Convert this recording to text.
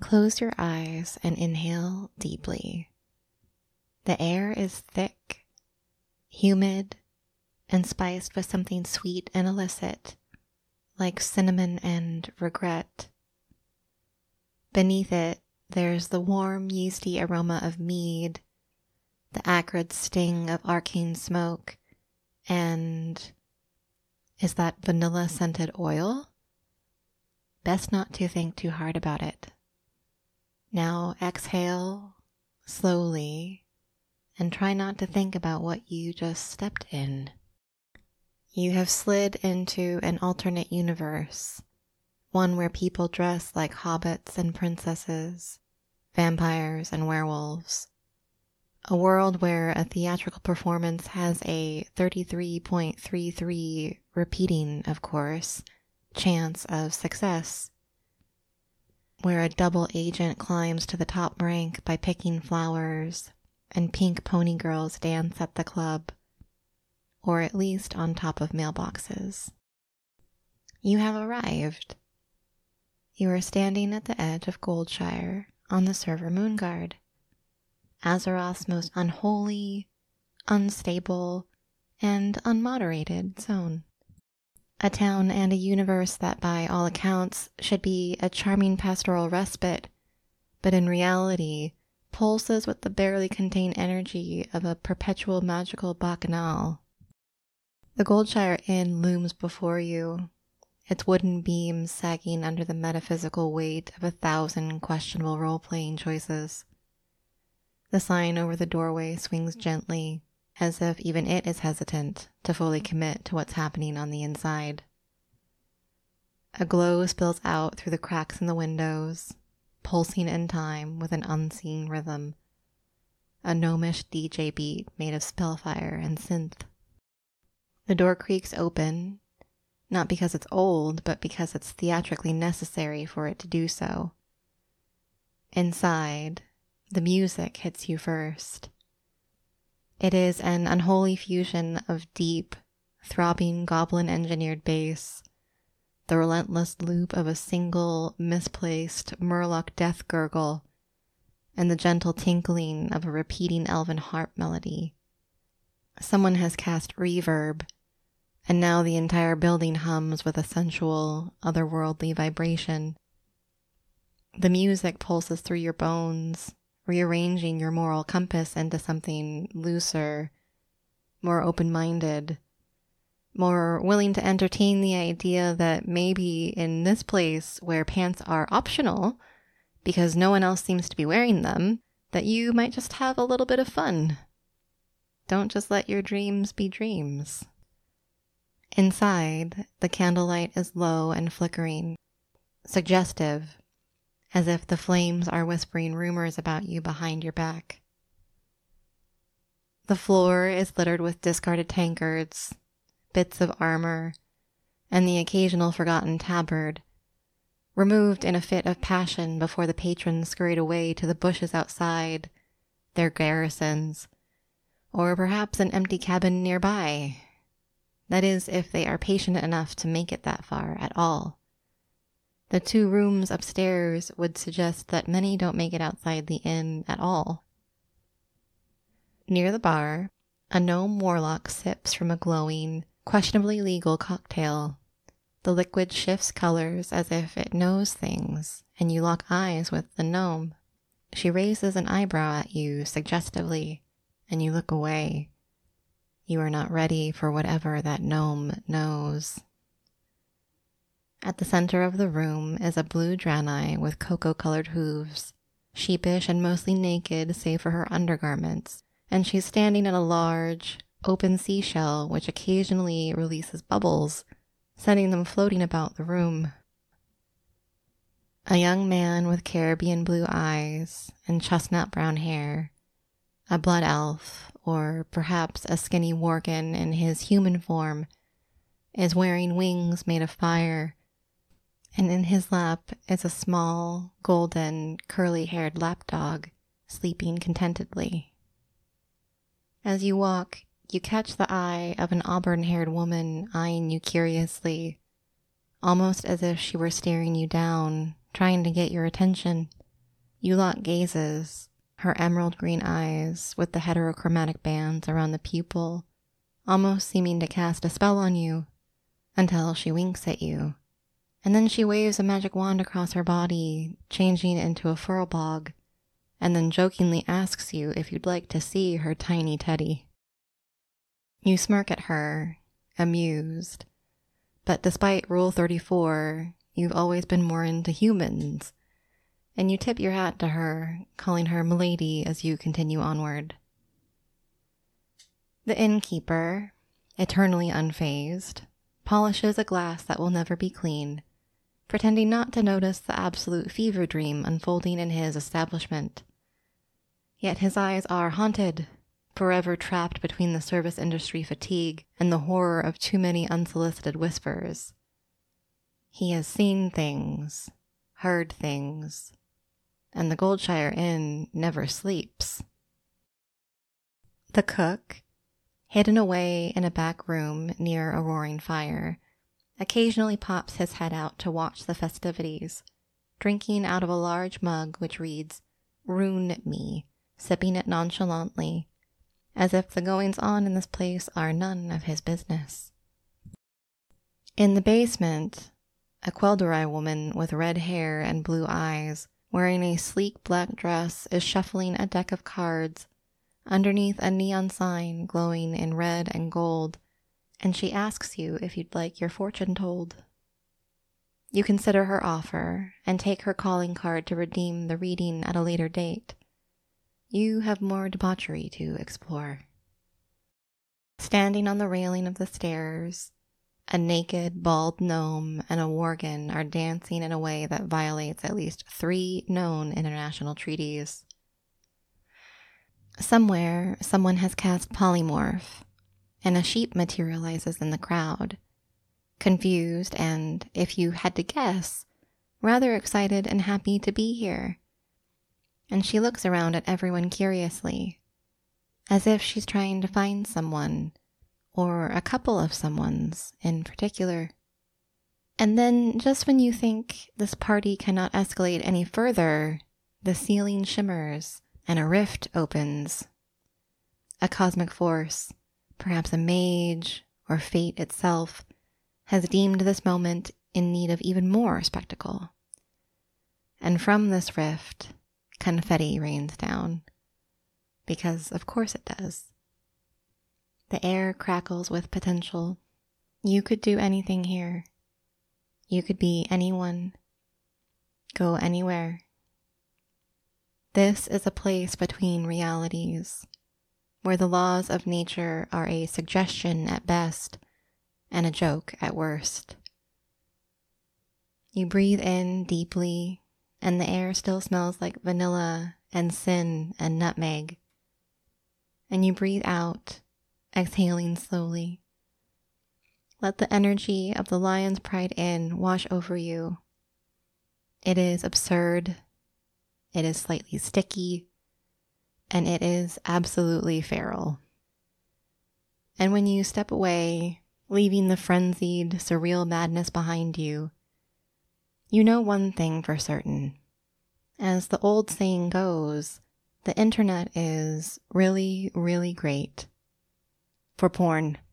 Close your eyes and inhale deeply. The air is thick, humid, and spiced with something sweet and illicit, like cinnamon and regret. Beneath it, there's the warm, yeasty aroma of mead, the acrid sting of arcane smoke, and is that vanilla-scented oil? Best not to think too hard about it. Now exhale slowly and try not to think about what you just stepped in. You have slid into an alternate universe, one where people dress like hobbits and princesses, vampires and werewolves. A world where a theatrical performance has a 33.33 repeating, of course, chance of success. Where a double agent climbs to the top rank by picking flowers, and pink pony girls dance at the club, or at least on top of mailboxes. You have arrived. You are standing at the edge of Goldshire on the Server Moonguard, Azeroth's most unholy, unstable, and unmoderated zone. A town and a universe that by all accounts should be a charming pastoral respite, but in reality pulses with the barely contained energy of a perpetual magical bacchanal. The Goldshire Inn looms before you, its wooden beams sagging under the metaphysical weight of 1,000 questionable role-playing choices. The sign over the doorway swings gently, as if even it is hesitant to fully commit to what's happening on the inside. A glow spills out through the cracks in the windows, pulsing in time with an unseen rhythm, a gnomish DJ beat made of spellfire and synth. The door creaks open, not because it's old, but because it's theatrically necessary for it to do so. Inside, the music hits you first. It is an unholy fusion of deep, throbbing goblin-engineered bass, the relentless loop of a single, misplaced Murloc death gurgle, and the gentle tinkling of a repeating elven harp melody. Someone has cast reverb, and now the entire building hums with a sensual, otherworldly vibration. The music pulses through your bones, rearranging your moral compass into something looser, more open-minded, more willing to entertain the idea that maybe in this place where pants are optional, because no one else seems to be wearing them, that you might just have a little bit of fun. Don't just let your dreams be dreams. Inside, the candlelight is low and flickering, suggestive, as if the flames are whispering rumors about you behind your back. The floor is littered with discarded tankards, bits of armor, and the occasional forgotten tabard, removed in a fit of passion before the patrons scurried away to the bushes outside, their garrisons, or perhaps an empty cabin nearby. That is, if they are patient enough to make it that far at all. The 2 rooms upstairs would suggest that many don't make it outside the inn at all. Near the bar, a gnome warlock sips from a glowing, questionably legal cocktail. The liquid shifts colors as if it knows things, and you lock eyes with the gnome. She raises an eyebrow at you suggestively, and you look away. You are not ready for whatever that gnome knows. At the center of the room is a blue Draenei with cocoa-colored hooves, sheepish and mostly naked save for her undergarments, and she's standing in a large, open seashell which occasionally releases bubbles, sending them floating about the room. A young man with Caribbean blue eyes and chestnut brown hair, a blood elf, or perhaps a skinny worgen in his human form, is wearing wings made of fire, and in his lap is a small, golden, curly-haired lapdog, sleeping contentedly. As you walk, you catch the eye of an auburn-haired woman eyeing you curiously, almost as if she were staring you down, trying to get your attention. You lock gazes, her emerald green eyes with the heterochromatic bands around the pupil, almost seeming to cast a spell on you, until she winks at you. And then she waves a magic wand across her body, changing into a fur bog, and then jokingly asks you if you'd like to see her tiny teddy. You smirk at her, amused, but despite Rule 34, you've always been more into humans, and you tip your hat to her, calling her Milady as you continue onward. The innkeeper, eternally unfazed, polishes a glass that will never be cleaned, pretending not to notice the absolute fever dream unfolding in his establishment. Yet his eyes are haunted, forever trapped between the service industry fatigue and the horror of too many unsolicited whispers. He has seen things, heard things, and the Goldshire Inn never sleeps. The cook, hidden away in a back room near a roaring fire, occasionally pops his head out to watch the festivities, drinking out of a large mug which reads, "Rune me," sipping it nonchalantly, as if the goings-on in this place are none of his business. In the basement, a Quel'Dorei woman with red hair and blue eyes, wearing a sleek black dress, is shuffling a deck of cards underneath a neon sign glowing in red and gold, and she asks you if you'd like your fortune told. You consider her offer and take her calling card to redeem the reading at a later date. You have more debauchery to explore. Standing on the railing of the stairs, a naked, bald gnome and a worgen are dancing in a way that violates at least 3 known international treaties. Somewhere, someone has cast polymorph, and a sheep materializes in the crowd, confused and, if you had to guess, rather excited and happy to be here. And she looks around at everyone curiously, as if she's trying to find someone, or a couple of someones in particular. And then, just when you think this party cannot escalate any further, the ceiling shimmers and a rift opens. A cosmic force, perhaps a mage or fate itself, has deemed this moment in need of even more spectacle. And from this rift, confetti rains down, because of course it does. The air crackles with potential. You could do anything here. You could be anyone. Go anywhere. This is a place between realities, where the laws of nature are a suggestion at best and a joke at worst. You breathe in deeply, and the air still smells like vanilla and sin and nutmeg. And you breathe out, exhaling slowly. Let the energy of the Lion's Pride Inn wash over you. It is absurd, it is slightly sticky, and it is absolutely feral. And when you step away, leaving the frenzied, surreal madness behind you, you know one thing for certain. As the old saying goes, the internet is really, really great for porn.